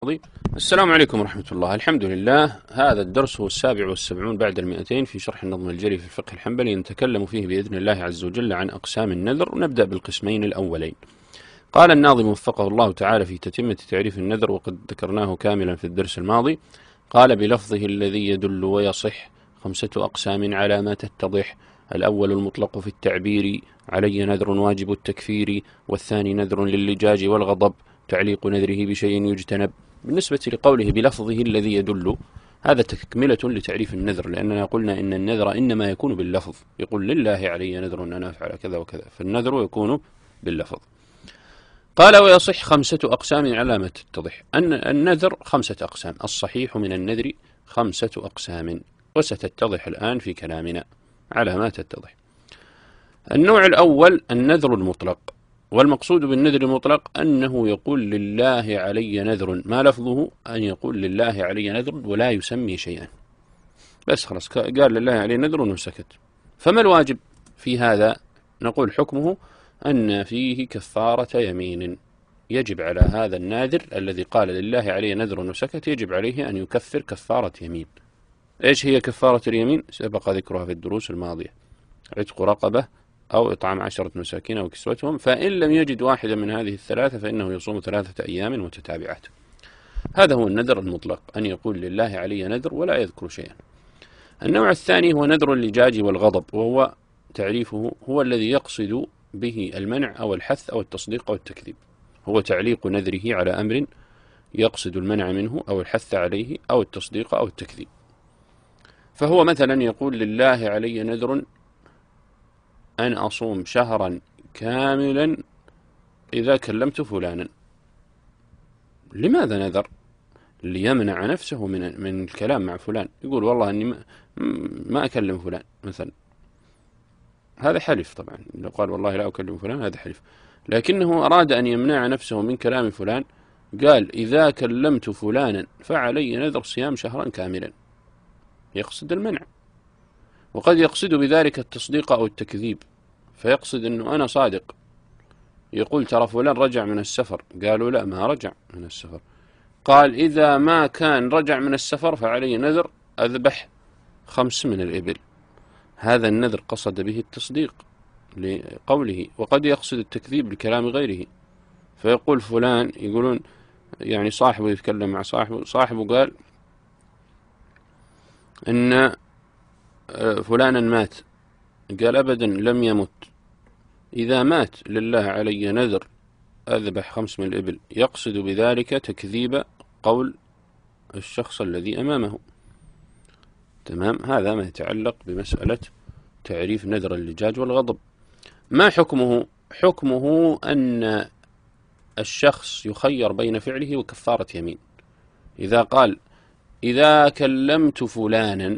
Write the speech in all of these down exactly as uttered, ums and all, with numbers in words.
السلام عليكم ورحمة الله. الحمد لله. هذا الدرس هو السابع والسبعون بعد المئتين في شرح النظم الجلي في الفقه الحنبلي، نتكلم فيه بإذن الله عز وجل عن أقسام النذر، ونبدأ بالقسمين الأولين. قال الناظم وفقه الله تعالى في تتمة تعريف النذر، وقد ذكرناه كاملا في الدرس الماضي. قال بلفظه الذي يدل ويصح خمسة أقسام على ما تتضح: الأول المطلق في التعبير، علي نذر واجب التكفير، والثاني نذر للجاج والغضب، تعليق نذره بشيء يجتنب. بالنسبة لقوله بلفظه الذي يدل، هذا تكملة لتعريف النذر، لأننا قلنا إن النذر إنما يكون باللفظ، يقول لله علي نذر أن أفعل كذا وكذا، فالنذر يكون باللفظ. قال ويصح خمسة أقسام على ما تتضح. أن النذر خمسة أقسام، الصحيح من النذر خمسة أقسام، وستتضح الآن في كلامنا على ما تتضح. النوع الأول النذر المطلق، والمقصود بالنذر المطلق أنه يقول لله علي نذر، ما لفظه أن يقول لله علي نذر ولا يسمي شيئا، بس خلاص قال لله علي نذر وسكت. فما الواجب في هذا؟ نقول حكمه أن فيه كفارة يمين، يجب على هذا الناذر الذي قال لله علي نذر وسكت، يجب عليه أن يكفر كفارة يمين. إيش هي كفارة اليمين؟ سبق ذكرها في الدروس الماضية: عتق رقبة أو إطعام عشرة مساكين أو كسوتهم، فإن لم يجد واحدا من هذه الثلاثة فإنه يصوم ثلاثة أيام متتابعات. هذا هو النذر المطلق، أن يقول لله علي نذر ولا يذكر شيئا. النوع الثاني هو نذر اللجاج والغضب، وهو تعريفه هو الذي يقصد به المنع أو الحث أو التصديق أو التكذيب، هو تعليق نذره على أمر يقصد المنع منه أو الحث عليه أو التصديق أو التكذيب. فهو مثلا يقول لله علي نذر أن أصوم شهرا كاملا إذا كلمت فلانا. لماذا نذر؟ ليمنع نفسه من من الكلام مع فلان، يقول والله أني ما, ما أكلم فلان مثلا، هذا حلف طبعا، لو قال والله لا أكلم فلان هذا حلف، لكنه أراد أن يمنع نفسه من كلام فلان، قال إذا كلمت فلانا فعلي نذر صيام شهرا كاملا، يقصد المنع. وقد يقصد بذلك التصديق أو التكذيب، فيقصد أنه أنا صادق، يقول ترى فلان رجع من السفر، قالوا لا ما رجع من السفر، قال إذا ما كان رجع من السفر فعلي نذر أذبح خمس من الإبل. هذا النذر قصد به التصديق لقوله. وقد يقصد التكذيب لكلام غيره، فيقول فلان، يقولون يعني صاحبه يتكلم مع صاحبه، صاحبه قال إن فلانا مات، قال أبدا لم يمت، إذا مات لله علي نذر أذبح خمس من الإبل، يقصد بذلك تكذيب قول الشخص الذي أمامه. تمام، هذا ما يتعلق بمسألة تعريف نذر اللجاج والغضب. ما حكمه؟ حكمه أن الشخص يخير بين فعله وكفارة يمين. إذا قال إذا كلمت فلانا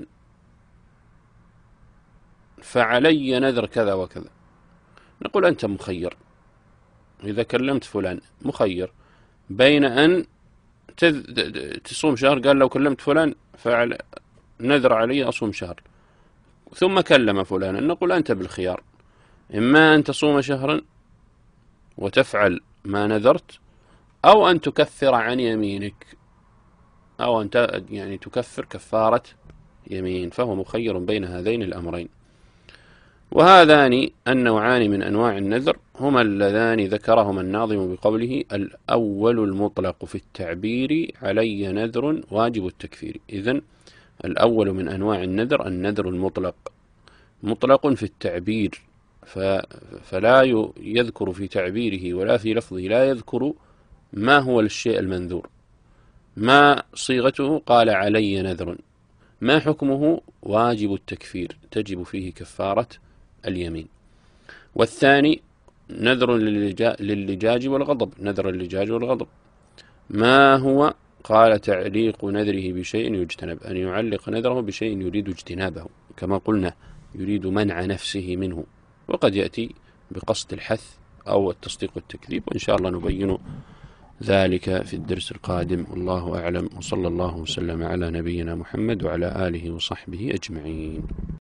فعلي نذر كذا وكذا، نقول أنت مخير، إذا كلمت فلان مخير بين أن تصوم شهر، قال لو كلمت فلان فعل نذر علي أصوم شهر، ثم كلم فلانا، نقول أنت بالخيار، إما أن تصوم شهرا وتفعل ما نذرت، أو أن تكفر عن يمينك، أو أن يعني تكفر كفارة يمين، فهو مخير بين هذين الأمرين. وهذان النوعان من أنواع النذر هما اللذان ذكرهما الناظم بقوله الأول المطلق في التعبير، علي نذر واجب التكفير. إذن الأول من أنواع النذر النذر المطلق، مطلق في التعبير، فلا يذكر في تعبيره ولا في لفظه، لا يذكر ما هو الشيء المنذور، ما صيغته، قال علي نذر، ما حكمه؟ واجب التكفير، تجب فيه كفارة اليمين. والثاني نذر للجاج والغضب، نذر اللجاج والغضب، ما هو؟ قال تعليق نذره بشيء يجتنب، أن يعلق نذره بشيء يريد اجتنابه، كما قلنا يريد منع نفسه منه، وقد يأتي بقصد الحث أو التصديق والتكذيب، وإن شاء الله نبين ذلك في الدرس القادم. والله أعلم، وصلى الله وسلم على نبينا محمد وعلى آله وصحبه أجمعين.